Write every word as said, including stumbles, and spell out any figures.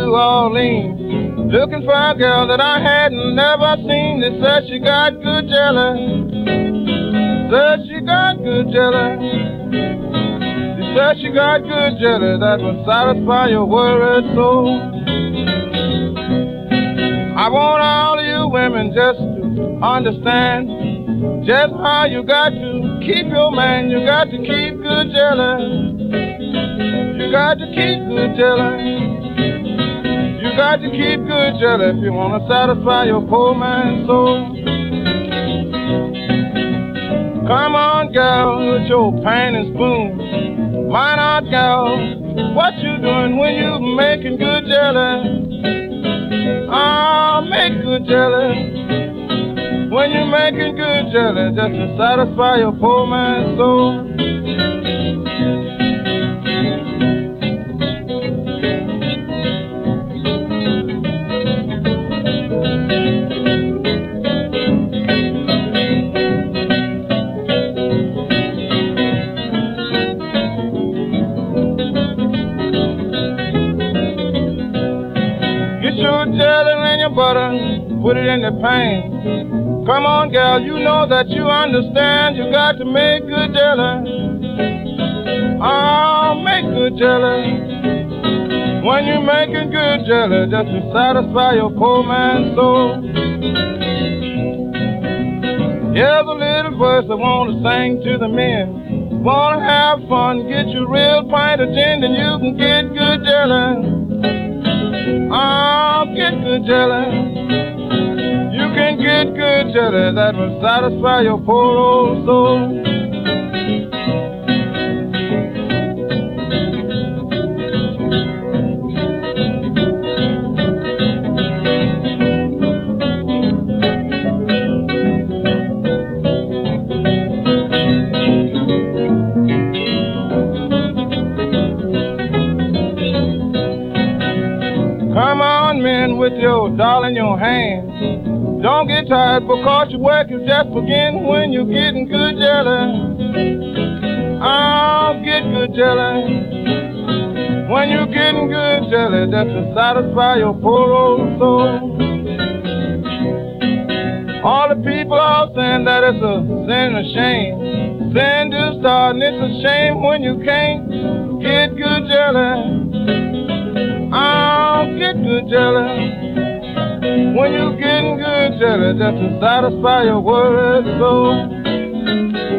New Orleans, looking for a girl that I hadn't never seen. They said she got good jelly. Said she got good jelly. They said she got good jelly that would satisfy your worried soul. I want all of you women just to understand just how you got to keep your man. You got to keep good jelly. You got to keep good jelly. You got to keep good jelly if you want to satisfy your poor man's soul. Come on, gal, with your pan and spoon. Why not, gal? What you doing when you making good jelly? Ah, make good jelly. When you making good jelly, just to satisfy your poor man's soul. Butter, put it in the pan. Come on, gal, you know that you understand. You got to make good jelly. Oh, make good jelly. When you're making good jelly, just to satisfy your poor man's soul. Here's a little verse I want to sing to the men. Want to have fun, get you a real pint of gin, and you can get good jelly. Oh, get good jelly. You can get good jelly that will satisfy your poor old soul. Come on, men, with your doll in your hand. Don't get tired because your work is just beginning when you're getting good jelly. Oh, get good jelly. When you're getting good jelly, just to satisfy your poor old soul. All the people are saying that it's a sin and a shame. Sin to start, and it's a shame when you can't get good jelly. Oh, get good jelly. When you're getting good jelly, just to satisfy your worried soul.